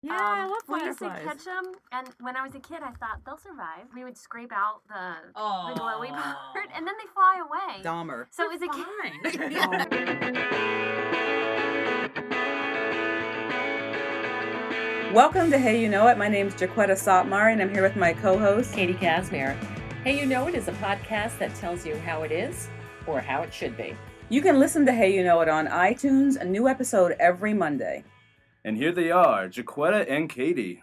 Yeah, I love We used to fireflies. catch them, and when I was a kid, I thought they'll survive. We would scrape out the glowy part, and then they fly away. Dahmer. So it was a Welcome to Hey You Know It. My name's Jaquetta Sotmar, and I'm here with my co-host, Katie Casimir. Hey You Know It is a podcast that tells you how it is or how it should be. You can listen to Hey You Know It on iTunes, a new episode every Monday. And here they are, Jaquetta and Katie.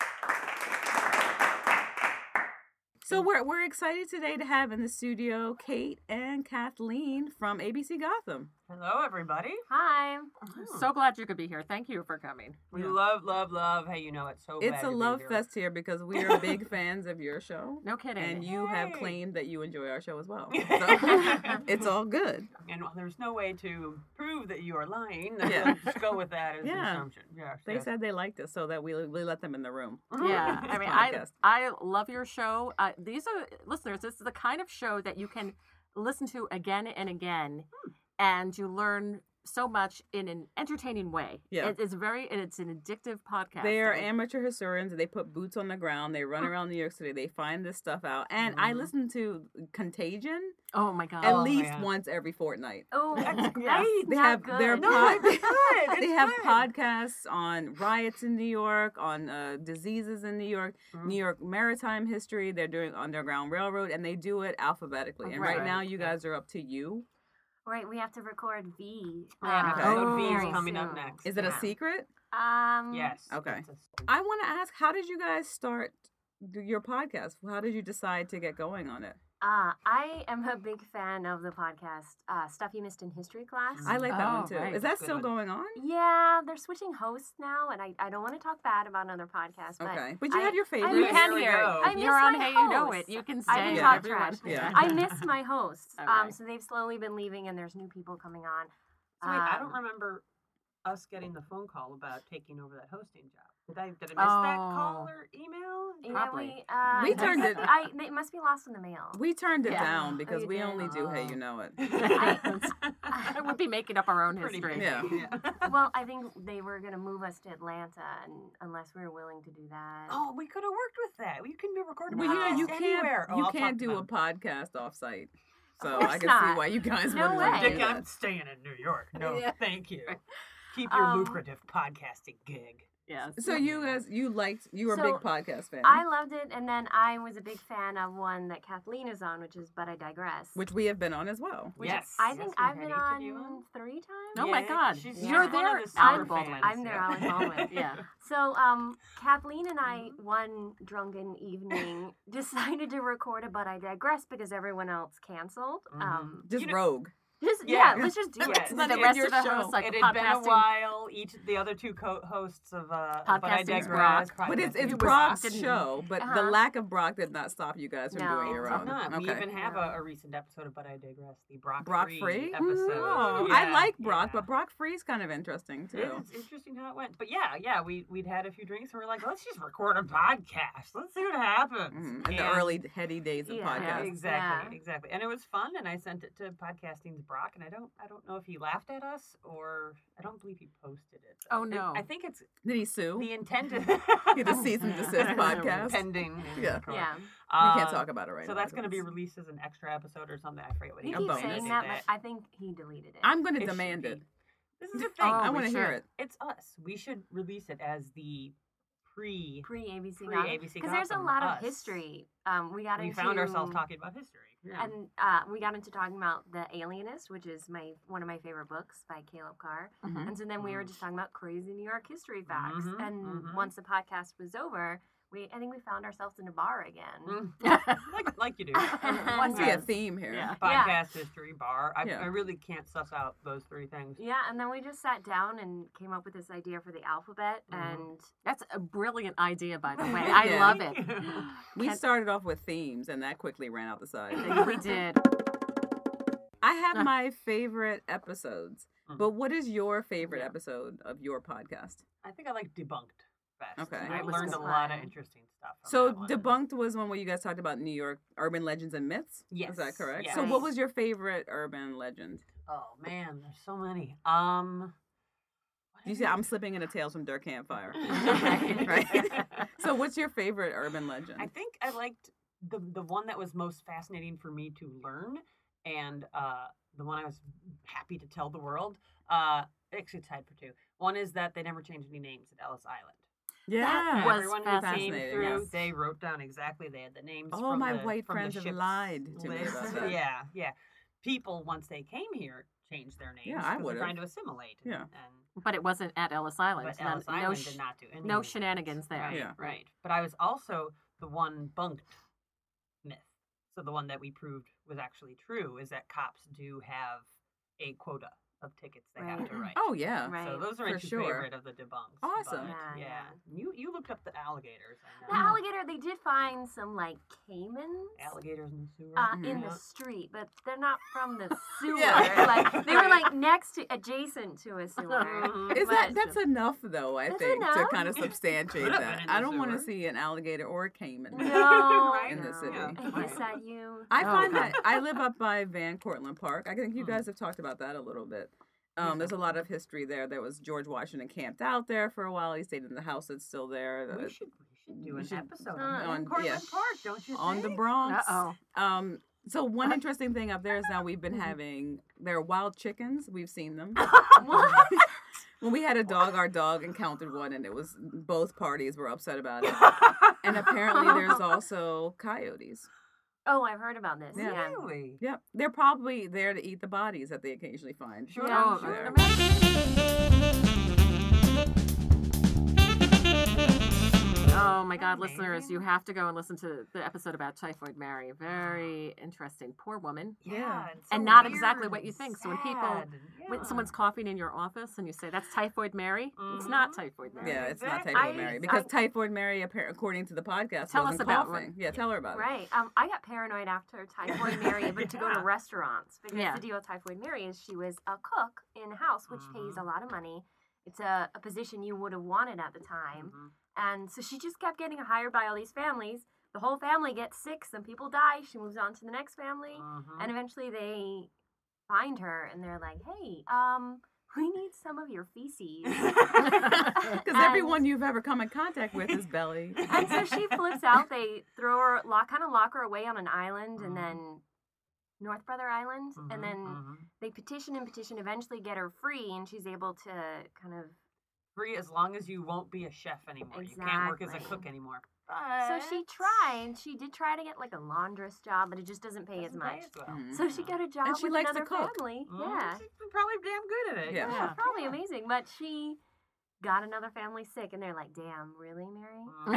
So we're excited today to have in the studio Kate and Kathleen from ABC Gotham. Hello, everybody. Hi. So glad you could be here. Thank you for coming. We love. Hey, you know it so bad. It's a to be love here. fest here because we are big fans of your show. No kidding. And you have Yay. claimed that you enjoy our show as well. So it's all good. And there's no way to prove that you are lying. Yeah. Just go with that as an Yeah. assumption. Yes, They yes. said they liked us so that we let them in the room. Yeah, I mean, podcast. I love your show. These are listeners. This is the kind of show that you can listen to again and again, and you learn so much in an entertaining way. Yeah. It's an addictive podcast. They are amateur historians. They put boots on the ground. They run around New York City. They find this stuff out. And I listen to Contagion Oh my god. at Oh, least yeah. once every fortnight. Oh, Yes. right. They Not have good. their It's they have good. podcasts on riots in New York, on diseases in New York, New York maritime history. They're doing Underground Railroad, and they do it alphabetically. And right Right. now, you guys are up to you. Right, we have to record V. Yeah, Okay. episode V very is coming up soon. next. Is it a Yeah. secret? Yes. Okay. It's I want to ask, how did you guys start your podcast? How did you decide to get going on it? I am a big fan of the podcast Stuff You Missed in History Class. I like that Oh, one too. right. Is that Good still one. going on? Yeah, they're switching hosts now, and I don't want to talk bad about another podcast, but Okay, but you I- had your I favorite. You miss- can Here we hear go. it. I miss You're on my Hey You Know hosts. It. You can I stay. can Yeah, talk everyone. trash. Yeah. I miss my hosts. Okay. So they've slowly been leaving, and there's new people coming on. So wait, I don't Um, remember us getting the phone call about taking over that hosting job. Did I miss that call Oh. or email? Yeah, Probably. We turned it- It must be lost in the mail. We turned it Yeah. down because you we did? only do Hey You Know It. I would be making up our own Pretty history. big. Yeah. Well, I think they were going to move us to Atlanta, and unless we were willing to do that. Oh, we could have worked with that. We can do recording Well, podcasts you anywhere. can't. You I'll can't talk do a about podcast off-site. So course I can not. see why you guys No wouldn't want to way. do Dick, I'm that. staying in New York. No, Yeah. thank you. Keep your Um, lucrative podcasting gig. Yes. So you guys, you were a So, big podcast fan, I loved it, and then I was a big fan of one that Kathleen is on, which is But I Digress. which we have been on as well. which Yes. I Yes, think we've I've had been each of on you on. 3 times. Oh my Yeah, God. she's You're one of there, the Albert super Baldwin. fans, I'm there, yeah. Alice Baldwin. Yeah. So, Kathleen and I, one drunken evening, decided to record a But I Digress because everyone else canceled. Just You know- rogue. Yeah. Let's just do Yes. it. Then the in rest your of the show. hosts like It had been a podcasting. while. The other two co-hosts of But I Podcasting's Digress. Brock. But it's Podcasting's Brock's didn't- show, but the Uh-huh. lack of Brock did not stop you guys from No, doing your it own. did not. We Okay. even have No. a recent episode of But I Digress, the Brock Free? episode. Oh, Yeah, I like Brock, yeah. but Brock Free's kind of interesting too. It's interesting how it went. But yeah, we'd had a few drinks and we were like, let's just record a podcast. Let's see what happens. In the And- early heady days of Yeah. podcasts. Exactly. And it was fun, and I sent it to Podcasting's Brock, and I don't know if he laughed at us or I don't believe he posted it. Oh, no. I think it's Did he sue? the intended The cease and desist podcast? pending. Yeah. Yeah. We can't talk about it right So now. that's going to be because released as an extra episode or something. I forget what He he A keeps bonus. saying did that, but I think he deleted it. I'm going to It should demand be. it. This is the thing. Oh, I we want to hear should. it. It's us. We should release it as the pre Pre-ABC Pre-ABC because there's a Gotham, lot us. of history. We got we into found ourselves talking about history. Yeah. and we got into talking about The Alienist, which is one of my favorite books by Caleb Carr. Mhm. And so then we were just talking about crazy New York history facts. Mhm, And mhm. once the podcast was over, I think we found ourselves in a bar again. like you do. I see a Yes. theme here. Yeah. Podcast, history, bar. Yeah. I really can't suss out those three things. Yeah, and then we just sat down and came up with this idea for the alphabet, and That's a brilliant idea, by the way. I Yeah. love it. We started off with themes, and that quickly ran out the side. We did. I have my favorite episodes, Mhm. but what is your favorite Yeah. episode of your podcast? I think I like Debunked best. Okay. I That was learned a good. lot of interesting stuff. From So that one. Debunked was one where you guys talked about New York urban legends and myths? Yes, Is that correct? yes. So what was your favorite urban legend? Oh man, there's so many. What You see, I'm slipping into Tales from Dirt Campfire. Right. Right? So what's your favorite urban legend? I think I liked the one that was most fascinating for me to learn, and the one I was happy to tell the world. Actually, tied for two. One is that they never changed any names at Ellis Island. Yeah. was Everyone who came fascinating, through, yes. they wrote down exactly. They had the names. Oh, from my the, white from the friends have ship's lied to me list. about that. Yeah. People, once they came here, changed their names. Yeah, I 'cause they're would've. trying to assimilate. Yeah. And, But it wasn't at Ellis Island. but Ellis Island did not do any. no of these shenanigans there. Right, Yeah. right. But I was also the one bunked myth. So the one that we proved was actually true is that cops do have a quota of tickets they have to write. Oh, yeah. Right. So those are my For two sure. favorite of the debunks. Awesome. But, Yeah, yeah. You looked up the alligators. I The know. alligator, they did find some like caimans Alligators in the sewer. in Mhm. the street, but they're not from the sewer. Yeah. Like they were like next to, adjacent to a sewer. Mhm. Is But- that's enough though? I That's think to enough? kind of substantiate Could've that. been in I the don't want to sewer. see an alligator or a caiman No, Right? in the no. city. Yeah. Is that you? I Oh, find God. that I live up by Van Cortlandt Park. I think you Mm. guys have talked about that a little bit. There's a lot of history there. There was George Washington camped out there for a while. He stayed in the house that's still there. We should do we an should- episode on- on Cortlandt yeah. Park, don't you on the think? Bronx. Uh-oh. So one interesting thing up there is now we've been having there are wild chickens. We've seen them. What? When we had a dog, our dog encountered one, and it was both parties were upset about it. And apparently, there's also coyotes. Oh, I've heard about this. Yeah. Yeah. Really? Yep, they're probably there to eat the bodies that they occasionally find. Sure. Yeah. Oh, sure. Oh my God, Amazing. listeners, you have to go and listen to the episode about Typhoid Mary. Very interesting. Poor woman. Yeah. it's And so not weird exactly what and you think. So when sad when and- someone's coughing in your office and you say, that's Typhoid Mary, it's not Mhm. Typhoid Mary. Yeah, it's not Exactly. Typhoid Mary because I- Typhoid Mary, according to the podcast, Tell wasn't us about coughing. one. Yeah, tell her about it. Right. I got paranoid after Typhoid Mary, but to go to Yeah. restaurants because Yeah. the deal with Typhoid Mary is she was a cook in a house, which pays a lot of money. It's a position you would have wanted at the time. Mhm. And so she just kept getting hired by all these families. The whole family gets sick. Some people die. She moves on to the next family. Mhm. And eventually they find her and they're like, hey, we need some of your feces. Because everyone you've ever come in contact with is Belly. And so she flips out. They throw her, kind of lock her away on an island, and then North Brother Island, Mhm, and then mhm. they petition, eventually get her free, and she's able to kind of. Free as long as you won't be a chef anymore. You can't work as a Exactly. cook anymore. So she tried. She did try to get like a laundress job, but it just doesn't pay as Doesn't much. pay as well. Mhm. So she got a job And she with likes to another cook. family. Mhm. Yeah. She's probably damn good at it. Yeah. Yeah, probably amazing. But she got another family sick, and they're like, "Damn, really, Mary?" Mhm.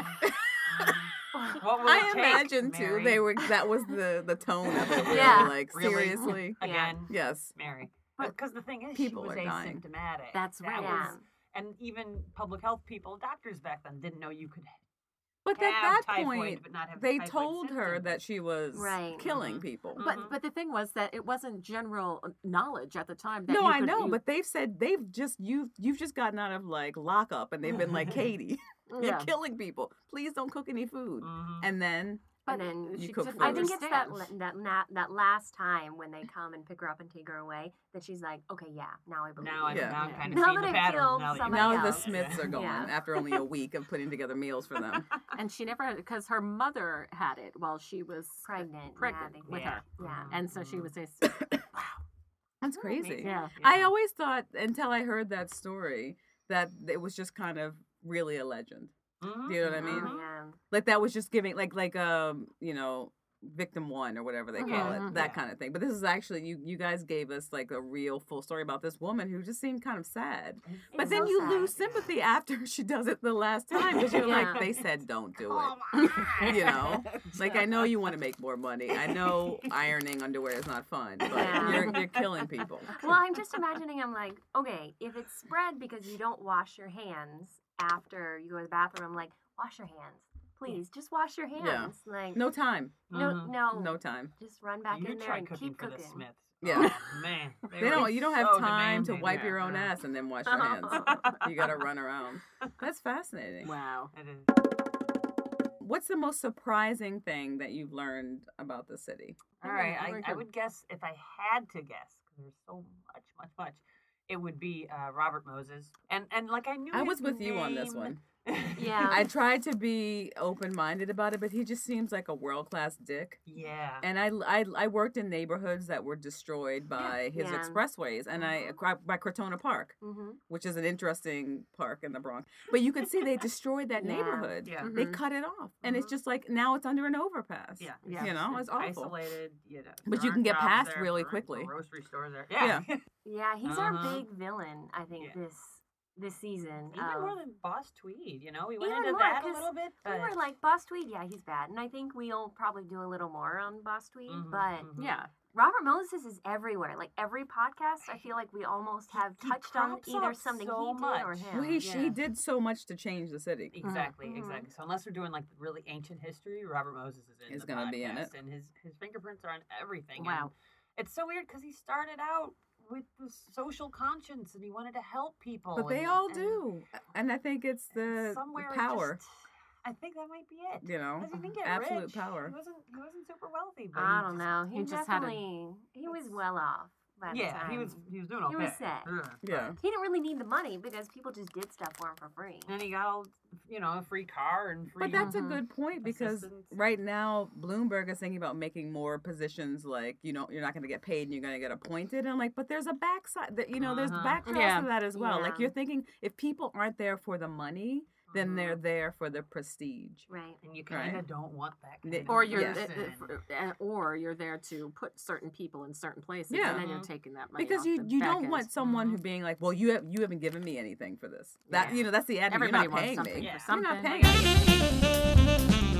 Mhm. What will I it take, imagine too. Mary? They were. That was the tone of it. Really. Yeah. Like Really? seriously. Again, Yes. Mary. Because the thing is, People she was are dying. asymptomatic. That's That right. Yeah. was- and even public health people, doctors back then, didn't know you could But have at that typhoid point, but not have they typhoid told her symptoms. that she was Right. killing Mhm. people. Mhm. But the thing was that it wasn't general knowledge at the time. That No, you I could- know, you- but they've said you've just gotten out of like lockup, and they've been like, Katie, you're yeah. killing people. Please don't cook any food. Mhm. And then And then you she cook didn't food. I think it's that understand. that last time when they come and pick her up and take her away that she's like, "Okay, yeah, now I believe." Now I'm, Yeah. now I'm Yeah. kind of Now seeing that the I've pattern. killed Now that you somebody now mention the else. it. Smiths are gone Yeah. after only a week of putting together meals for them. And she never, because her mother had it while she was pregnant. pregnant yeah, with they- her. Yeah. And so she Mhm. was this, That's crazy. Amazing. yeah. I always thought until I heard that story that it was just kind of really a legend. Mhm. Do you know what I mean? Oh, yeah. Like that was just giving like victim one or whatever they call Mhm. it, that Yeah. kind of thing. But this is actually you guys gave us like a real full story about this woman who just seemed kind of sad. But It's then so you sad. lose sympathy after she does it the last time because you're Yeah. like, they said don't do Oh it. my You know, God. like I know you want to make more money. I know ironing underwear is not fun, but Yeah. you're killing people. Well, I'm just imagining. I'm like, okay, if it's spread because you don't wash your hands after you go to the bathroom, I'm like, wash your hands, please. Just wash your hands. Like, No time, Mhm. no time. just run back You in there tried and cooking keep for cooking. the Smiths. Yeah. Oh, man. They don't. You don't have so time to demanding. wipe Yeah, your own yeah. ass and then wash your hands. You got to run around. That's fascinating. wow. It is. What's the most surprising thing that you've learned about the city? All right, very I good. would guess if I had to guess, because there's so much, it would be Robert Moses. And like I knew I his was with you on this name. one. Yeah. I tried to be open-minded about it, but he just seems like a world-class dick. Yeah. And I worked in neighborhoods that were destroyed by his Yeah. expressways, and by Crotona Park, Mm-hmm. which is an interesting park in the Bronx. But you could see they destroyed that Yeah. neighborhood. Yeah. They cut it off, and it's Mhm. just like now it's under an overpass. Yeah. Yeah. You know, it's awful. Isolated, you know. But there you can aren't get jobs past there, really there aren't quickly. Grocery stores there. Yeah. Yeah, he's our Uh-huh. big villain, I think, Yeah. this season. Even more than Boss Tweed, you know? We went Even into more, that a 'cause little bit. we But... were like, Boss Tweed, yeah, he's bad. And I think we'll probably do a little more on Boss Tweed. Mhm, But mhm. Yeah. Robert Moses is everywhere. Like every podcast, I feel like we almost have He touched on crops either up something so he did or much. him. Well, he Yeah. did so much to change the city. Exactly, Mhm. exactly. So unless we're doing like really ancient history, Robert Moses is in Is the gonna be in podcast, it. and his fingerprints are on everything. Wow. And it's so weird because he started out with the social conscience and he wanted to help people. But they and- all and do, and I think it's the somewhere it power. just- I think that might be it. You know, Because he didn't get absolute rich. power. He wasn't super wealthy. But I he don't just- know. He he just had a- definitely he was well off by the Yeah, time. he was doing okay. He was set. Yeah. He didn't really need the money because people just did stuff for him for free. And he got all, a free car and free. But that's a Mhm. good point because Assistance. right now Bloomberg is thinking about making more positions like you're not going to get paid and you're going to get appointed. And I'm like, but there's a backside that there's Uh-huh. backdrops Yeah. to that as well. Like Yeah. you're thinking if people aren't there for the money, then Mhm. they're there for the prestige. Right. And you kind of Right. don't want that. Or Kind of Or you're person. or you're there to put certain people in certain places, Yeah. and then you're Mhm. taking that money Because off you the back don't end. want someone who Mhm. being like, well, you haven't given me anything for this. That Yeah. that's the attitude. Everybody You're not wants paying something me. Yeah. for You're something. not paying me.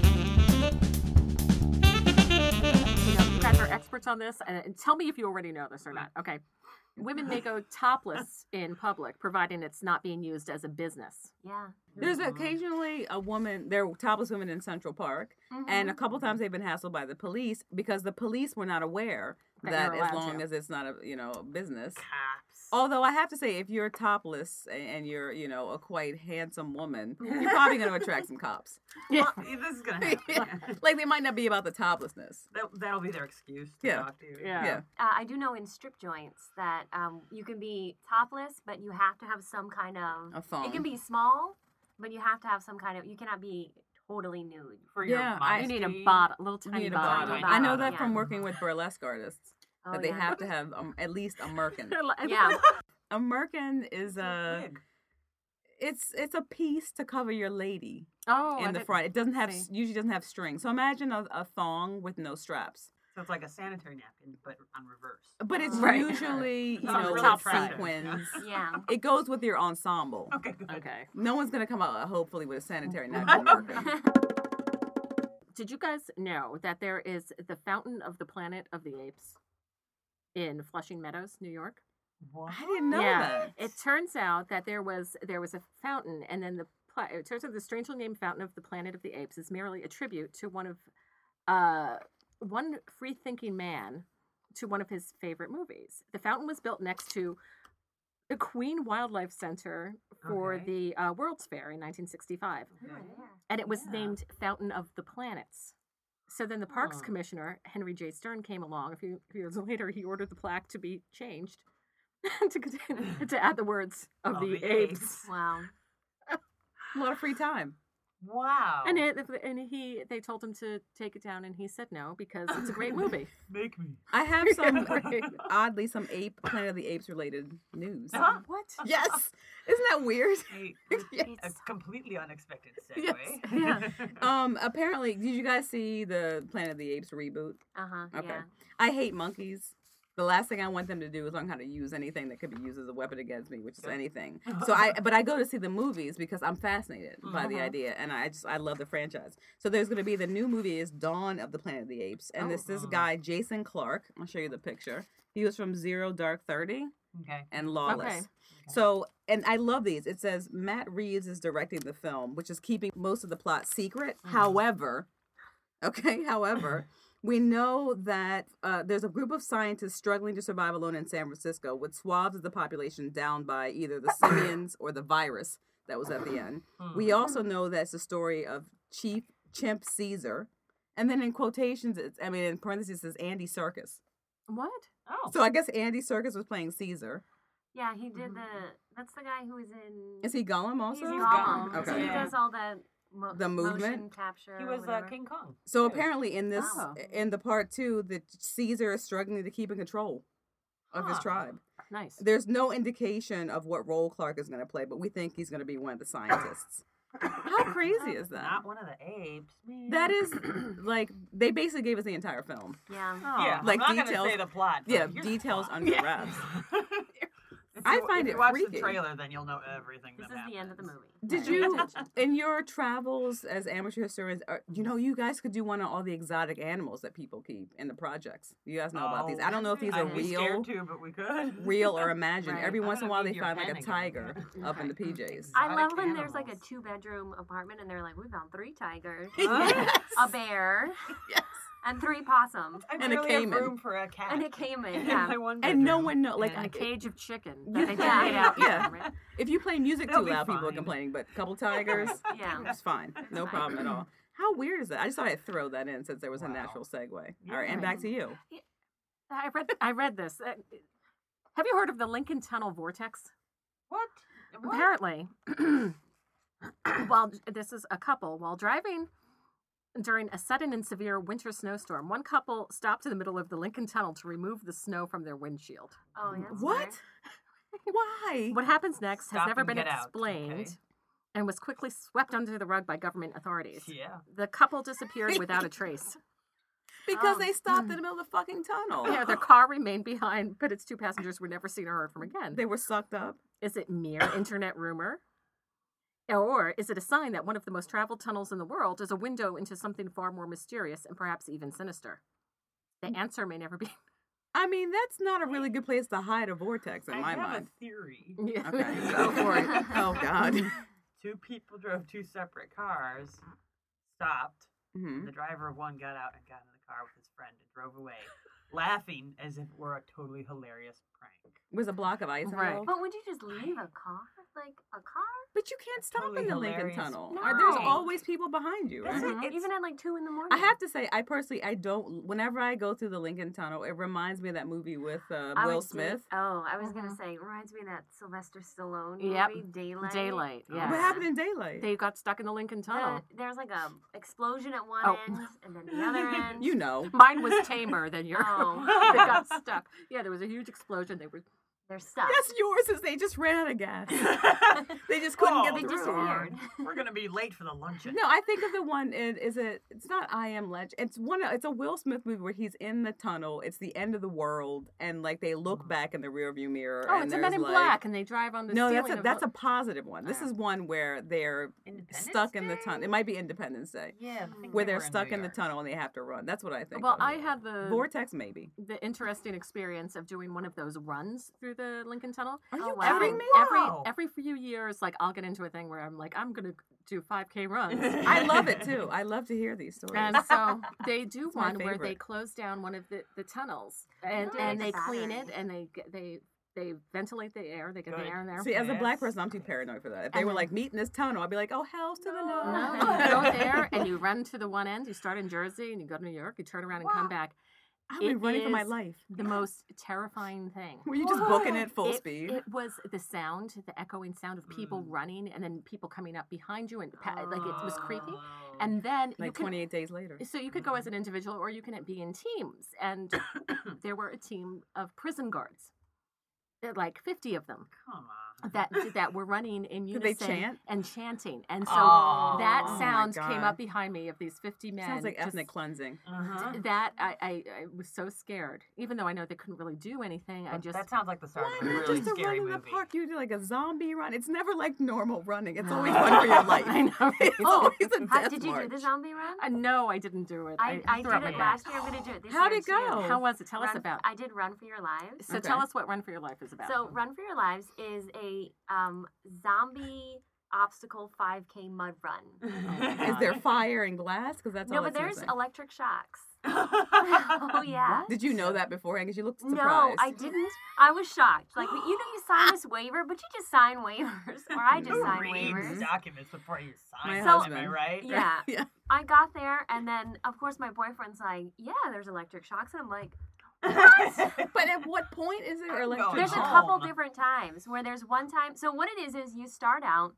You guys are experts on this, and tell me if you already know this or not. Okay. Women may go topless in public, providing it's not being used as a business. Yeah. There's Mhm. occasionally a woman, there are topless women in Central Park, and a Mm-hmm. couple times they've been hassled by the police because the police were not aware That that you're as allowed long to. as it's not a business. Cops. Although I have to say, if you're topless and you're a quite handsome woman, you're probably going to attract some cops. Well, this is gonna happen. Like they might not be about the toplessness. That'll be their excuse to Yeah. talk to you. Yeah. Yeah. I do know in strip joints that you can be topless, but you have to have some kind of. A thong. It can be small, but you have to have some kind of. You cannot be totally nude. For your Yeah, You need a modesty. bottom, little You tiny need a bottom. bottom. Tiny I know bottom, that yeah. from working with burlesque artists Oh, that they yeah. have to have at least a merkin. Yeah. A merkin is It's a a wig. it's a piece to cover your lady Oh, in the front. It doesn't have usually doesn't have strings. So imagine a thong with no straps. So it's like a sanitary napkin, but on reverse. But it's Right. usually Sounds with really top attractive. sequins. Yeah. It goes with your ensemble. Okay. Good. Okay. No one's gonna come out hopefully with a sanitary napkin merkin. Did you guys know that there is the Fountain of the Planet of the Apes in Flushing Meadows, New York? What? I didn't know that. It turns out that there was a fountain, and then it turns out the strangely named Fountain of the Planet of the Apes is merely a tribute to one free-thinking man to one of his favorite movies. The fountain was built next to the Queen Wildlife Center for Okay. the World's Fair in 1965, We were there. and it was Yeah. named Fountain of the Planets. So then the Parks Huh. Commissioner, Henry J. Stern, came along a few years later. He ordered the plaque to be changed to add the words of the apes. Wow. A lot of free time. Wow. And they told him to take it down, and he said no because it's a great movie. Make me. I have some Right. oddly some Planet of the Apes related news. Huh? What? Yes, isn't that weird? A Yes. completely unexpected Yes. segue. Apparently, did you guys see the Planet of the Apes reboot? Uh huh. Okay. Yeah. I hate monkeys. The last thing I want them to do is learn how to use anything that could be used as a weapon against me, which is anything. So but I go to see the movies because I'm fascinated by the idea, and I love the franchise. So there's going to be the new movie is Dawn of the Planet of the Apes, and this guy Jason Clarke. I'll show you the picture. He was from Zero Dark 30 Okay. and Lawless. Okay. So, and I love these. It says Matt Reeves is directing the film, which is keeping most of the plot secret. However, we know that there's a group of scientists struggling to survive alone in San Francisco with swaths of the population downed by either the simians or the virus that was at the end. We also know that it's a story of Chief Chimp Caesar. And then in quotations, in parentheses, it says Andy Serkis. What? Oh. So I guess Andy Serkis was playing Caesar. Yeah, he did that's the guy who was in. Is he Gollum also? He's Gollum. Gollum. Okay. So he Yeah. does all the The movement? motion capture. He or was whatever. King Kong. So too. apparently in this, Oh. in the part 2, that Caesar is struggling to keep in control of his Huh. tribe. Nice. There's no indication of what role Clark is going to play, but we think he's going to be one of the scientists. How crazy is that? Not one of the apes. Man. That is like they basically gave us the entire film. Yeah. Yeah, Like I'm not details- gonna say the plot. but yeah, here's the details plot. under wraps. If I you- find if it you watch freaky. the trailer, then you'll know everything. This that is the end of the happens. movie. Did Pay you, attention. in your travels as amateur historians, you guys could do one on all the exotic animals that people keep in the projects. You guys know about these. I don't know if these are I'd be real, scared to, but we could. real or imagined. Right. Every I'm once in a gonna while, they need your find like pen a again. tiger up in the PJs. I Exotic love when there's like a animals. 2-bedroom apartment and they're like, we found 3 tigers, Yes. a bear, Yes. and 3 possums, I And a barely have caiman. room for a cat. and a caiman. in Yeah. my one And no bedroom. one know, like, And A cage of chicken Yeah. that they Yeah. laid out. Yeah. Right? if you play music They'll too be loud, people are fine. complaining. But a couple tigers, Yeah. it's fine, no Fine. problem at all. How weird is that? I just thought I'd throw that in since there was a Wow. natural segue. All Yeah. right, and back to you. I read this. Have you heard of the Lincoln Tunnel vortex? What? What? Apparently, while this is a couple while driving during a sudden and severe winter snowstorm, one couple stopped in the middle of the Lincoln Tunnel to remove the snow from their windshield. Oh, yeah. that's What? weird. Why? What happens next has Stop never and been get out, explained okay. and was quickly swept under the rug by government authorities. Yeah. The couple disappeared without a trace. Because Oh. they stopped in the middle of the fucking tunnel. Yeah, their car remained behind, but its 2 passengers were never seen or heard from again. They were sucked up. Is it mere internet rumor? Or is it a sign that one of the most traveled tunnels in the world is a window into something far more mysterious and perhaps even sinister? The answer may never be. I mean, that's not a really good place to hide a vortex in I my have mind. a theory. Yeah. Okay, go for it. Oh God. 2 people drove 2 separate cars, stopped. hmm The driver of one got out and got in the car with his friend and drove away, laughing as if it were a totally hilarious prank. Was a block of ice Right. involved? But would you just leave a car? Like a car? But you can't stop totally in the Lincoln hilarious. Tunnel. No. There's always people behind you, That's right? it. It's- Even at like 2 in the morning. I have to say, I personally, I don't. Whenever I go through the Lincoln Tunnel, it reminds me of that movie with I Will would say- Smith. I was gonna Mhm. say, it reminds me of that Sylvester Stallone Yep. movie, Daylight. Daylight, yeah. What happened in Daylight? They got stuck in the Lincoln Tunnel. There's like a explosion at one Oh. end and then the other end. You know. Mine was tamer than yours. Oh. They got stuck. Yeah, there was a huge explosion. They were. They're stuck. Yes, yours is they just ran out of gas. They just couldn't Oh, get They through. disappeared. We're gonna be late for the luncheon. No, I think of the one. It's not I Am Legend. It's a Will Smith movie where he's in the tunnel. It's the end of the world, and like they look back in the rearview mirror. Oh, and it's a there's Men in like, Black, and they drive on the No, ceiling. that's a positive one. This Oh. is one where they're Independence stuck in the Day? tunnel. It might be Independence Day, Yeah, I think where they they're were stuck New in the York. tunnel and they have to run. That's what I think. Well, of. I had the Vortex, maybe. the interesting experience of doing one of those runs through the Lincoln Tunnel. Are you Oh, wow. kidding me? Every few years, like I'll get into a thing where I'm like, I'm gonna do 5K runs. I love it too. I love to hear these stories. And so they do It's my one where they favorite. close down one of the tunnels and Nice. they clean it Battery. and they ventilate the air. They get the Good. air in there. See, as a black Yes. person, I'm too paranoid for that. If they were And like, meet in this tunnel, I'd be like, oh, hells to the no. No, you go there and you run to the one end. You start in Jersey and you go to New York. You turn around and come Wow. back. I've been It running for my is life. The most terrifying thing. Were you just booking it full speed? It was the sound, the echoing sound of people running, and then people coming up behind you, and like it was creepy. Oh. And then you Like could, 28 days later. so you could go as an individual, or you can be in teams. And there were a team of prison guards, like 50 of them, Come on. that were running in Did they unison chant? and chanting. And so Oh. that Oh my sound came God. up behind me of these 50 men. Sounds like just- ethnic cleansing. Uh-huh. That I was so scared, even though I know they couldn't really do anything. I just That sounds like the start Why of a not really just a run scary in the movie. park? You do like a zombie run. It's never like normal running. It's always one for your life. I know. It's Oh, always a death Did you do the march. zombie run? No, I didn't do it. I threw did out my it back. last year. I'm gonna do it this How'd year it go? too. How was it? Tell us Run- about. I did Run for Your Lives. So Okay. tell us what Run for Your Life is about. So Run for Your Lives is a zombie obstacle 5K mud run. Is there fire and glass? Because that's No, all but it's there's missing. electric shocks. Oh yeah. Did you know that beforehand? Because you looked surprised. No, I didn't. I was shocked. Like, you sign this waiver, but you just sign waivers, or I just You sign read waivers. documents before you My sign. So- them, am I right? Yeah. Yeah. I got there, and then of course my boyfriend's like, "Yeah, there's electric shocks," and I'm like, But at what point is it electric? There's a Oh. couple different times where there's one time. So what it is you start out,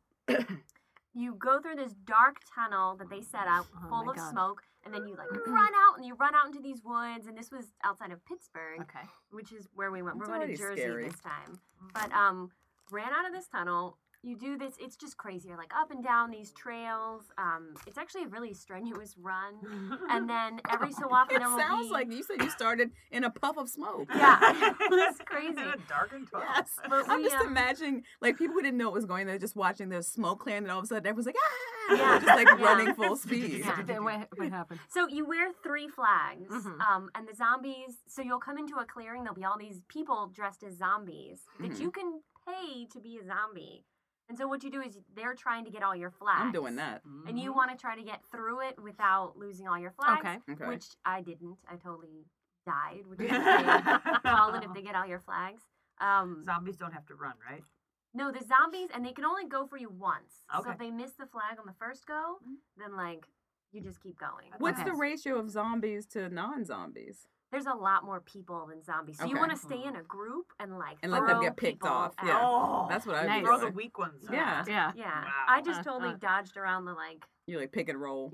you go through this dark tunnel that they set up Oh full my of God. smoke, and then you like run out and you run out into these woods. And this was outside of Pittsburgh, Okay. which is where we went. It's We're going to already Jersey scary. this time, but ran out of this tunnel. You do this, it's just crazy. You're like up and down these trails. It's actually a really strenuous run. And then every so often It there will sounds be... like you said you started in a puff of smoke. Yeah, it's crazy. Dark and tunnel. Yes. But I'm we, just imagining, like, people who didn't know what was going there, just watching the smoke clearing, and all of a sudden everyone's like, ah! Yeah. Just like Yeah. running full speed. Yeah. Then what happened? So you wear 3 flags, Mhm. and the zombies. So you'll come into a clearing. There'll be all these people dressed as zombies that Mhm. you can pay to be a zombie. And so what you do is they're trying to get all your flags. I'm doing that. And you want to try to get through it without losing all your flags. Okay. Okay. Which I didn't. I totally died. Which is they call it if they get all your flags. Zombies don't have to run, right? No, the zombies, and they can only go for you once. So Okay. if they miss the flag on the first go, then like you just keep going. What's Okay. the ratio of zombies to non-zombies? There's a lot more people than zombies. So you Okay. want to stay in a group and like And let them throw get picked people off. out. Yeah. Oh, That's what I Nice. do. throw the weak ones. Yeah. Yeah. Yeah. Wow. I just totally Uh-huh. dodged around the like You like pick and roll.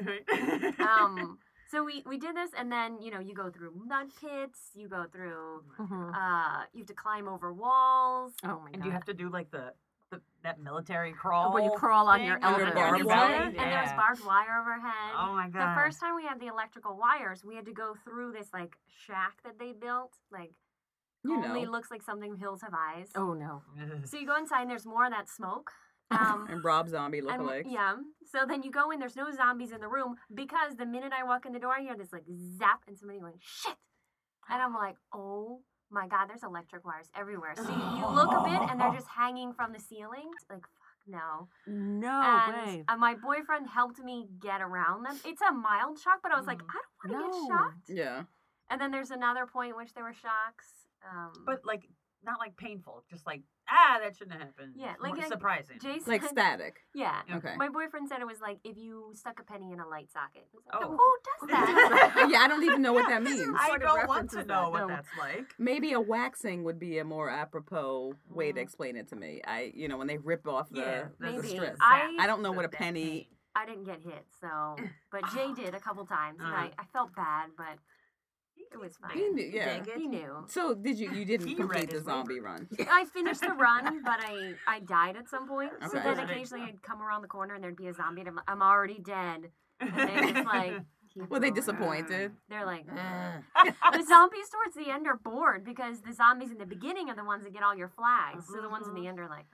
yeah. So we did this, and then you go through mud pits, you go through Mhm. you have to climb over walls. Oh my And God. you have to do like that military crawl. Where you crawl on your thing Under elbow. barbed your wire? belly. And there was Yeah. barbed wire overhead. Oh my god. The first time we had the electrical wires, we had to go through this like shack that they built, like You only know. looks like something Hills Have Eyes. Oh no. So you go inside and there's more of that smoke. And Rob Zombie And- lookalikes. yeah. So then you go in, there's no zombies in the room because the minute I walk in the door, I hear this like zap and somebody going, shit. And I'm like, oh my God, there's electric wires everywhere. So you look a bit and they're just hanging from the ceiling. Like, fuck no. No way. And my boyfriend helped me get around them. It's a mild shock, but I was like, I don't want to No. get shocked. Yeah. And then there's another point in which there were shocks. But like not like painful, just like that shouldn't have happened. Yeah, It's like, more surprising. Jason, Like static. yeah. Okay. My boyfriend said it was like if you stuck a penny in a light socket. I was like, Oh. who does that? Yeah, I don't even know what that means. I What don't want reference to is know that? what No. that's like. Maybe a waxing would be a more apropos way to explain it to me. When they rip off the Maybe. strips. I I don't know what a penny. I didn't get hit, so but Jay did a couple times, and Uh-huh. I felt bad, but it was fine. He knew, yeah. He knew. So did you? You didn't He complete read the his zombie run. I finished the run, but I died at some point. So Okay. then occasionally I'd come around the corner and there'd be a zombie, and I'm already dead. And they just like. keep Were they going. disappointed? They're like, Ugh. the zombies towards the end are bored because the zombies in the beginning are the ones that get all your flags. So the ones in the end are like,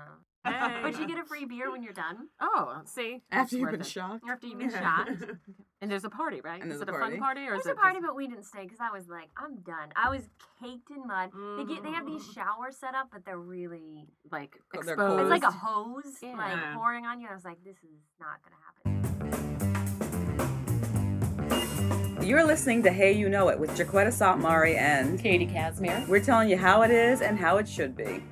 But you get a free beer when you're done Oh, see. After you've Worth been it. shocked. after you've been shot. And there's a party, right? And there's is a it a party? fun party or is There's it a party, just- but we didn't stay because I was like, I'm done. I was caked in mud. They have these showers set up, but they're really like Oh, they're exposed? cold. it's like a hose Yeah. like pouring on you. I was like, this is not gonna happen. You're listening to Hey You Know It with Jaquetta Sotmari and Katie Casimir. we're telling you how it is and how it should be.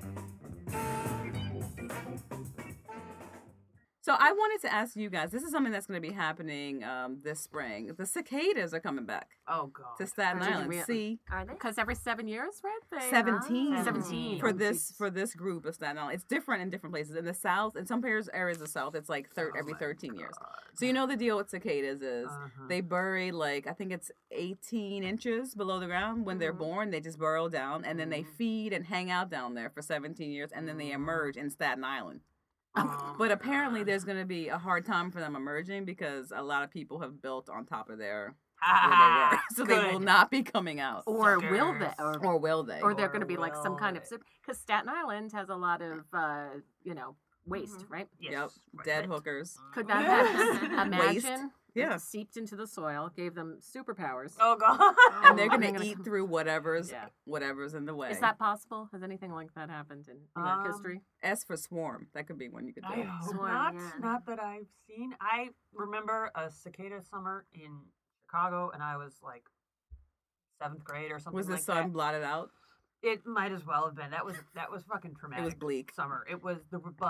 So I wanted to ask you guys. This is something that's going to be happening this spring. The cicadas are coming back Oh god. to Staten Did you Island. rea- See, Are they? Because every 7 years, right? They, 17. 17. for Oh, this Jesus. for this group of Staten Island. It's different in different places. In the South, in some areas of the South, it's like every 13 years. So you know the deal with cicadas is they bury like I think it's 18 inches below the ground when they're born. They just burrow down and then they feed and hang out down there for 17 years and then they emerge in Staten Island. But apparently there's going to be a hard time for them emerging because a lot of people have built on top of where they were. So they will not be coming out. Or will they? Or will they? Or they're Or going to be like some will kind of they? because Staten Island has a lot of waste, right? Yes, Yep. right. Dead hookers. Could that happen? Waste. Imagine Yeah. it seeped into the soil, gave them superpowers. Oh god. And they're I'm going gonna- to eat through whatever's Yeah. in the way. Is that possible? Has anything like that happened in history? S for swarm. That could be one you could I do. hope Swarm, not. yeah. Not that I've seen. I remember a cicada summer in Chicago, and I was like 7th grade or something. Was the like sun that. blotted out? It might as well have been. That was fucking traumatic. It was bleak. Summer. It was there were bugs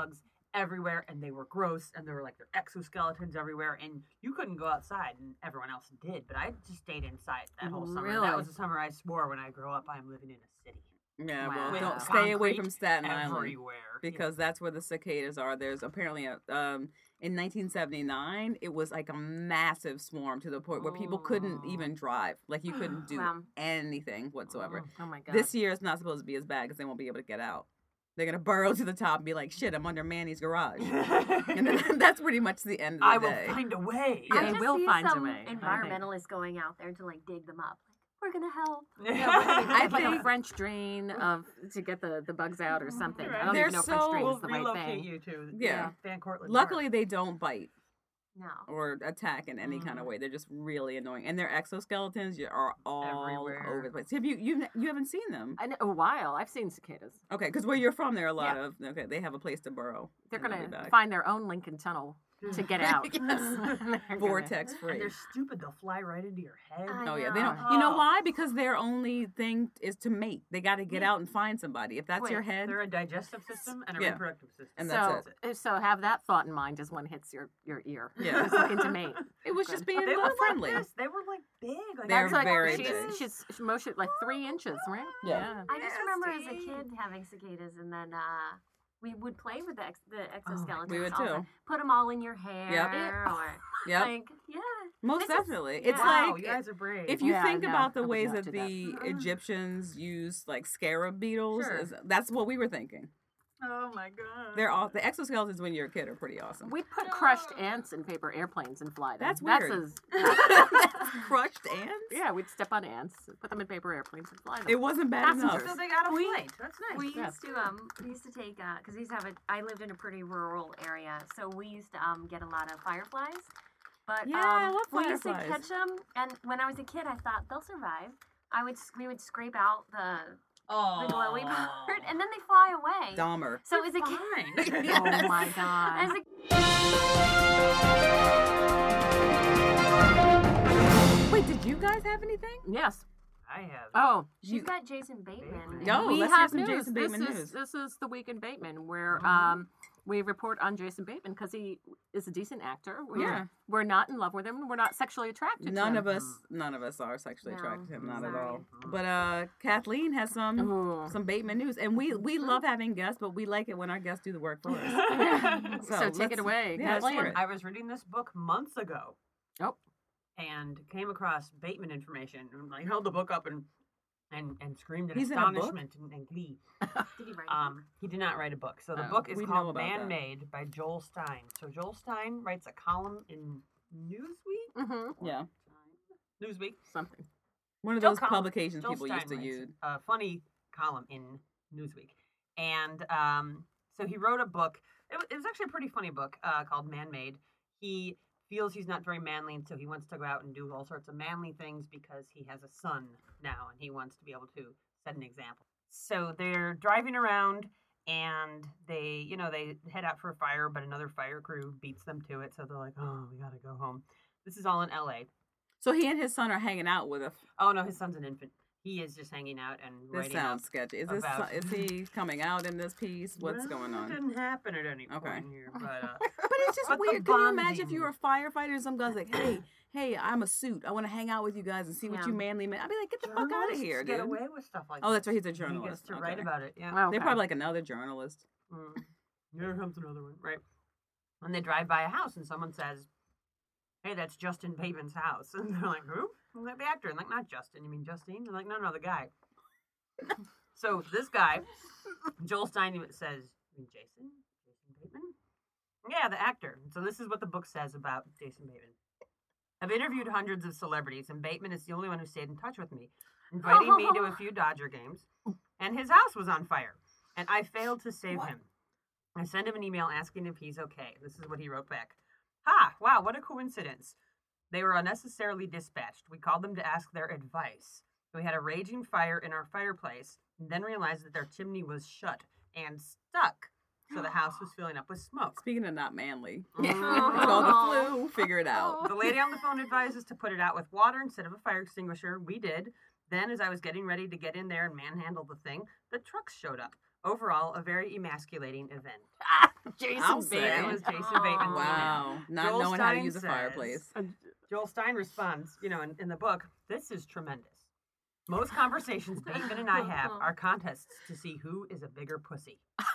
everywhere, and they were gross, and there were like their exoskeletons everywhere, and you couldn't go outside, and everyone else did, but I just stayed inside that whole summer. Really? That was the summer I swore when I grow up I'm living in a city. Yeah, Wow. well, With don't stay away concrete from Staten Island everywhere. because that's where the cicadas are. There's apparently in 1979, it was like a massive swarm to the point where people couldn't Oh. even drive. Like you couldn't do Wow. anything whatsoever. Oh my god. This year it's not supposed to be as bad because they won't be able to get out. They're gonna burrow to the top and be like, "Shit, I'm under Manny's garage," and then that's pretty much the end of the I will day. find a way. Yeah, I they just will see find a some way, I think. environmentalists going out there to like dig them up. Like, we're gonna help. Yeah, we're gonna I get like a think- French drain to get the bugs out or something. I don't They're even know if French so- drain We'll is the right relocate thing. you to Yeah. Van Cortlandt Luckily, Park. they don't bite No. or attack in any kind of way. They're just really annoying, and their exoskeletons are all Everywhere. over the place. Have you haven't seen them? I know, a while. I've seen cicadas. Okay, because where you're from, there are a lot of they have a place to burrow. They're and they'll gonna be back. find their own Lincoln Tunnel to get out. Yes. They're gonna- vortex And free. they're stupid. They'll fly right into your head. I Oh yeah, know. they don't. You know Oh. why? Because their only thing is to mate. They got to get out and find somebody. If that's your Quick. head, They're a digestive system and a Yeah. reproductive system. And so, that's so have that thought in mind as one hits your ear. Yeah. Just looking to mate. it was just being They were friendly. like this. They were like big. Like They're That's like very she's, big. she's motion like 3 inches, right? Yeah. I just remember as a Nasty. kid having cicadas, and then we would play with the exoskeletons. We would all the too. time. Put them all in your hair, or Yep. like, yeah. Most this is- definitely. yeah. It's wow, like you guys are brave. if you Yeah, think no, about I the would ways not that do that. the Egyptians used like scarab beetles, Sure. that's what we were thinking. oh my god. They're all the exoskeletons when you're a kid are pretty awesome. We'd put crushed ants in paper airplanes and fly them. That's weird. as- Crushed ants. yeah, we'd step on ants, put them in paper airplanes and fly them. It wasn't bad Passengers. enough. So they got a We- flight. That's nice. We Yeah. used to take because we used to have I lived in a pretty rural area, so we used to get a lot of fireflies. But Yeah, I love we used to fireflies. catch them, and when I was a kid, I thought they'll survive. We would scrape out the glowy part, and then they fly away. Dahmer. So as a kid, Fine. Oh my god. as a Wait, did you guys have anything? Yes. I have. Oh, she's got Jason Bateman. Yo, we let's hear have some news. Jason Bateman this news. This is the week in Bateman, where Mhm. we report on Jason Bateman because he is a decent actor. Yeah. We're not in love with him. We're not sexually attracted to None him. of us are sexually No, attracted to him, not at sorry. all. But Kathleen has Ooh. some Bateman news, and we love having guests, but we like it when our guests do the work for us. So take let's- it away. Yeah, let's Kathleen. hear it. I was reading this book months ago. Oh. And came across Bateman information. And I held the book up and screamed in He's in a book? astonishment and glee. Did he write it? He did not write a book. So the Oh, book is we know called about that. Man Made by Joel Stein. So Joel Stein writes a column in Newsweek. Mm-hmm. Yeah, Newsweek. Something. one of Joel those Collins- publications Joel people Stein used to writes use. a funny column in Newsweek, and so he wrote a book. It was actually a pretty funny book called Man Made. He feels he's not very manly, and so he wants to go out and do all sorts of manly things because he has a son now, and he wants to be able to set an example. So they're driving around, and they head out for a fire, but another fire crew beats them to it. So they're like, "Oh, we gotta go home." This is all in L.A. So he and his son are hanging out with a. Oh no, his son's an infant. He is just hanging out and This writing sounds up. sketchy. about- Is he coming out in this piece? What's Well, going It on? didn't happen at any point Okay. here, but But it's just But the weird. Can you imagine if bonding- you were a firefighter and some guy's like, hey, I'm a suit. I want to hang out with you guys and see what Yeah. you manly men. I'd be like, get the fuck out of journalists here, get dude. away with stuff like Oh, that. that's right. He's a He gets journalist. to write Okay. about it. Yeah. Okay. They're probably like another journalist. Here comes another one. Right. And they drive by a house, and someone says, "Hey, that's Justin Bateman's house." And they're like, "Who?" I'm like, "The actor." And like, "Not Justin. You mean Justine?" They're like, "No, the guy." So this guy, Joel Stein, says, "You mean Jason Bateman?" Yeah, the actor. So this is what the book says about Jason Bateman. I've interviewed hundreds of celebrities, and Bateman is the only one who stayed in touch with me, inviting me to a few Dodger games. And his house was on fire, and I failed to save him. I sent him an email asking if he's okay. This is what he wrote back. "Ha! Wow, what a coincidence. They were unnecessarily dispatched. We called them to ask their advice. We had a raging fire in our fireplace, and then realized that their chimney was shut and stuck, so the house was filling up with smoke. Speaking of not manly, Yeah. it's called the flu. Figure it out. The lady on the phone advised us to put it out with water instead of a fire extinguisher. We did. Then, as I was getting ready to get in there and manhandle the thing, the trucks showed up. Overall, a very emasculating event. Jason I'll say. That was Jason Bateman's Wow. Not Joel knowing how to Stein use a says- fireplace. Joel Stein responds, in the book, this is tremendous. Most conversations Bateman and I have are contests to see who is a bigger pussy.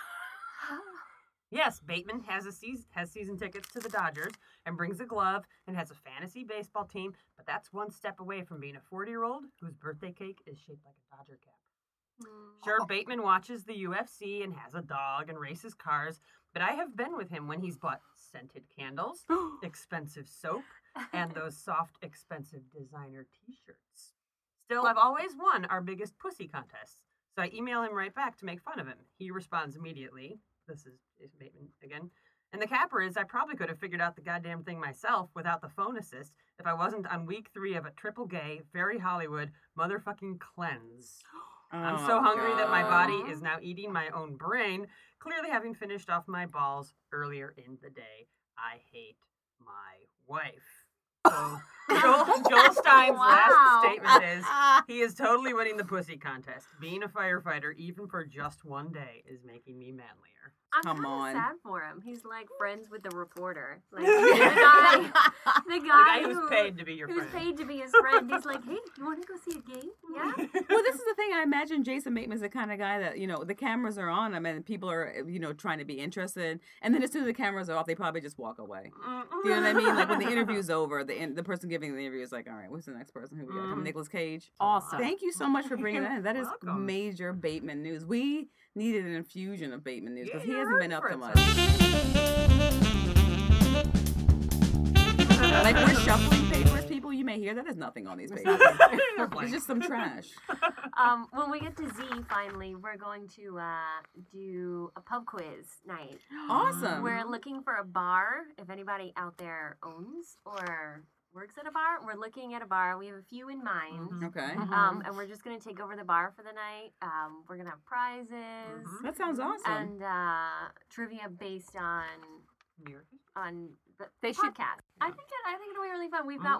Yes, Bateman has season tickets to the Dodgers and brings a glove and has a fantasy baseball team, but that's one step away from being a 40-year-old whose birthday cake is shaped like a Dodger cap. Sure, Bateman watches the UFC and has a dog and races cars, but I have been with him when he's bought scented candles, expensive soap, and those soft, expensive designer t-shirts. Still, I've always won our biggest pussy contests, so I email him right back to make fun of him. He responds immediately. This is Jason Bateman again. And the capper is I probably could have figured out the goddamn thing myself without the phone assist if I wasn't on week 3 of a triple gay, very Hollywood motherfucking cleanse. I'm so hungry that my body is now eating my own brain, clearly having finished off my balls earlier in the day. I hate my wife. So Joel Stein's last statement is, he is totally winning the pussy contest. Being a firefighter, even for just one day, is making me manlier. I'm Come kind on. of sad for him. He's like friends with the reporter. Like the guy The guy who's who paid to be your who's friend. paid to be his friend. He's like, hey, do you want to go see a game? Yeah. Well, this is the thing. I imagine Jason Bateman's the kind of guy that, the cameras are on him and people are, trying to be interested. And then as soon as the cameras are off, they probably just walk away. Do you know what I mean? Like when the interview's over, the person giving the interview is like, all right, what's the next person? Who we got? Nicolas Cage. Awesome. Thank you so much for bringing that in. That is Welcome. major Bateman news. We needed an infusion of Bateman news because Yeah, he you're hasn't been in up for to it, much. Like we're shuffling papers, people. You may hear that there's nothing on these papers. It's just some trash. When we get to Z, finally, we're going to do a pub quiz night. Awesome. We're looking for a bar. If anybody out there owns or works at a bar, we're looking at a bar. We have a few in mind. Okay. And we're just going to take over the bar for the night. We're going to have prizes That sounds awesome. and trivia based on the They should- podcast. I think it'll be really fun. We've got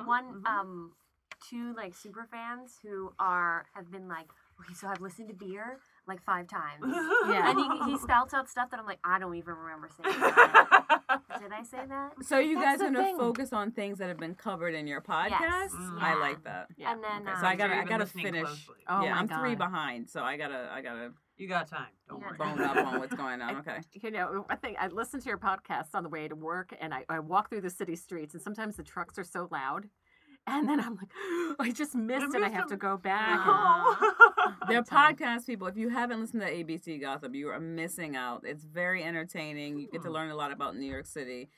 two like super fans who have been like, okay, so I've listened to Beer like 5 times. Yeah. And he spouts out stuff that I'm like, I don't even remember saying that. Did I say that? So you guys That's the are gonna thing. focus on things that have been covered in your podcast. I Yeah. like that. Yeah. And then Okay, so I Sure, you've gotta been listening finish. closely. Oh Yeah, my I'm 3 God. behind, so I gotta You got time. Don't Yeah. worry. bone up on what's going on. Okay. I think I listen to your podcasts on the way to work, and I walk through the city streets, and sometimes the trucks are so loud, and then I'm like, I just missed it. I have to go back. They're podcast people. If you haven't listened to ABC Gotham, you are missing out. It's very entertaining. You get to learn a lot about New York City.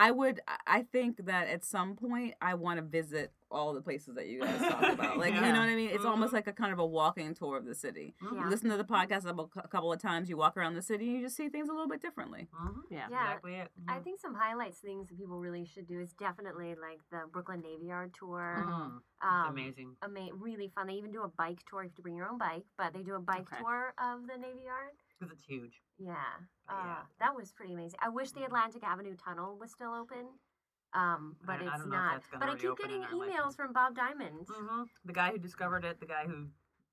I think that at some point I want to visit all the places that you guys talk about. Like, you know what I mean? It's almost like a kind of a walking tour of the city. Yeah. You listen to the podcast a couple of times, you walk around the city, and you just see things a little bit differently. Yeah. Yeah. Exactly it. I think some highlights things that people really should do is definitely like the Brooklyn Navy Yard tour. It's amazing. Really fun. They even do a bike tour. You have to bring your own bike, but they do a bike Okay. tour of the Navy Yard. Because it's huge. Yeah. Yeah. That was pretty amazing. I wish the Atlantic Avenue Tunnel was still open. But I it's don't know if not. that's gonna But I keep reopen getting in our emails lifetime. from Bob Diamond. The guy who discovered it, the guy who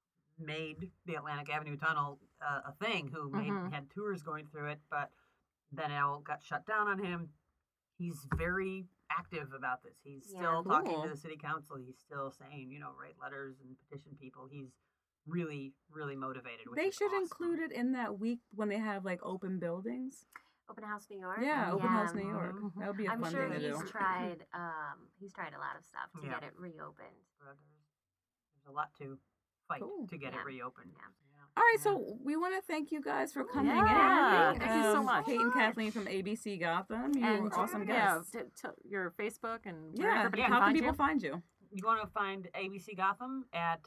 made the Atlantic Avenue Tunnel a thing, who had tours going through it, but then it all got shut down on him. He's very active about this. He's still talking Cool. to the city council. He's still saying, write letters and petition people. He's really, really motivated. Which They is should awesome. include it in that week when they have like open buildings. Open House New York. Yeah, Open House New York. That would be a I'm fun sure thing to do. he's tried. He's tried a lot of stuff to Yeah. get it reopened. But there's a lot to fight Cool. to get Yeah. it reopened. Yeah. All right, so we want to thank you guys for coming Yeah, in. thank you so much. Kate and Kathleen from ABC Gotham. You And were awesome yeah, guests. your Facebook and where Yeah, everybody how can can find people you. find you? You want to find ABC Gotham at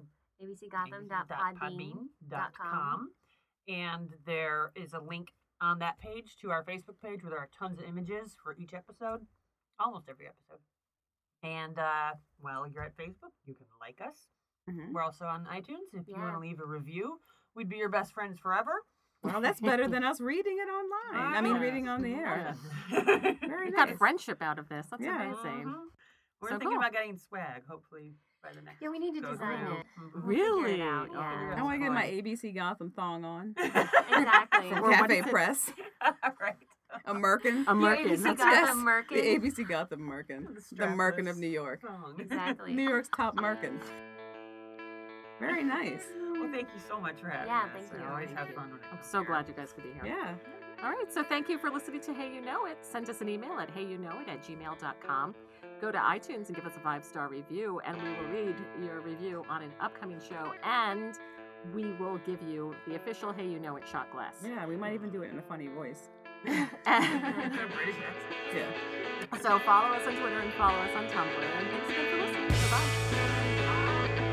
abcgotham.podbean.com. and there is a link on that page to our Facebook page where there are tons of images for each episode, almost every episode. And while you're at Facebook, you can like us. We're also on iTunes. If you want Yeah. to leave a review, we'd be your best friends forever. Well, that's better than us reading it online. I mean, reading on the air. Very We nice. got friendship out of this. That's Yeah. amazing. We're So thinking cool. about getting swag, hopefully by the next. Yeah, we need to go design through. it. Mhm. We'll figure Really? it out, Oh, yeah. I want to get my fun. ABC Gotham thong on Exactly. from Or what Cafe is it? Press. Right. A Merkin. A Your Merkin. ABC That's Gotham The Merkin. ABC Gotham Merkin. The The Merkin strapless of New York. thong. Exactly. New York's top Merkin. Very nice. Well, thank you so much for having Yeah, us. thank I you. always Thank have you. fun when I I'm come so here. glad you guys could be here. Yeah. All right, so thank you for listening to Hey You Know It. Send us an email at heyyouknowit@gmail.com. Go to iTunes and give us a 5-star review, and we will read your review on an upcoming show, and we will give you the official Hey You Know It shot glass. Yeah, we might even do it in a funny voice. British accent. Yeah. So follow us on Twitter and follow us on Tumblr. And thanks again for listening. Bye-bye.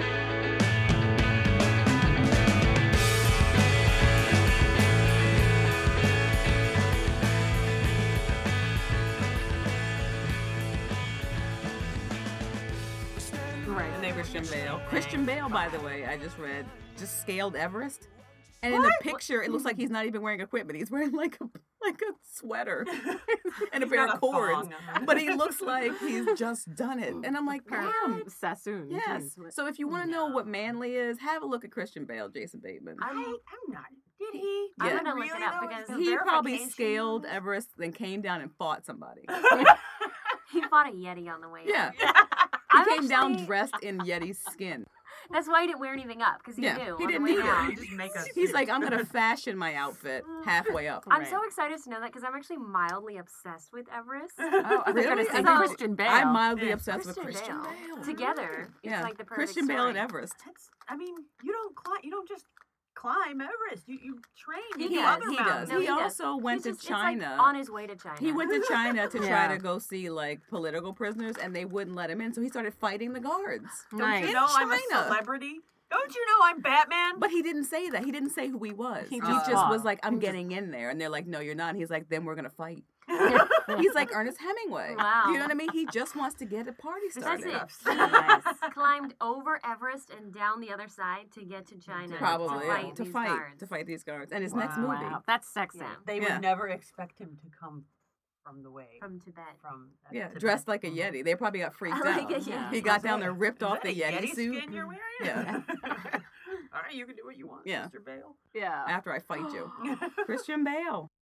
Right. And they Christian Bale. Christian Bale, by the way, I just read, just scaled Everest. And in the picture, it looks like he's not even wearing equipment. He's wearing like a sweater and a pair Not of cords. thong. But he looks like he's just done it. And I'm like, damn. Sassoon. Yes. jeans. So if you want to know what manly is, have a look at Christian Bale, Jason Bateman. I'm not. Did he? I'm Did gonna look it really, up though? because Is He there probably verification? scaled Everest, then came down and fought somebody. He fought a Yeti on the way. Yeah. up. He I'm came down actually- dressed in Yeti's skin. That's why he didn't wear anything up because he Yeah, knew. he on didn't the way need it. down. You just make us. He's like, I'm going to fashion my outfit halfway up. I'm so excited to know that because I'm actually mildly obsessed with Everest. Oh, I think Really? I I say think Christian Bale. I'm mildly Yeah. obsessed with Christian Bale. Together, it's Yeah. like the perfect Christian Bale story. at Everest. I mean, you don't climb. You don't just climb Everest. You train. You He do does, other He mountains. does. No, he he does. also went He's to just- it's like China. on his way to China. He went to China to try Yeah. to go see like political prisoners, and they wouldn't let him in, so he started fighting the guards. Nice. You know, I'm a China. celebrity. Don't you know I'm Batman? But he didn't say that. He didn't say who he was. He He just just fought. was like, "I'm getting in there," and they're like, "No, you're not." And he's like, "Then we're gonna fight." He's like Ernest Hemingway. Wow. You know what I mean? He just wants to get a party That's started. it. Nice. He climbed over Everest and down the other side to get to China. Probably to yeah, fight to these fight guards. to fight these guards. And his next movie. Wow, that's sexy. Yeah. They Yeah. would never expect him to come from the way. From Tibet. Yeah, Tibet. dressed like a Yeti. They probably got freaked I like out. it, yeah. He got down there, ripped Is off that the a Yeti suit. skin you're wearing? Yeah. All right, you can do what you want, Yeah. Mr. Bale. Yeah. After I fight you. Christian Bale.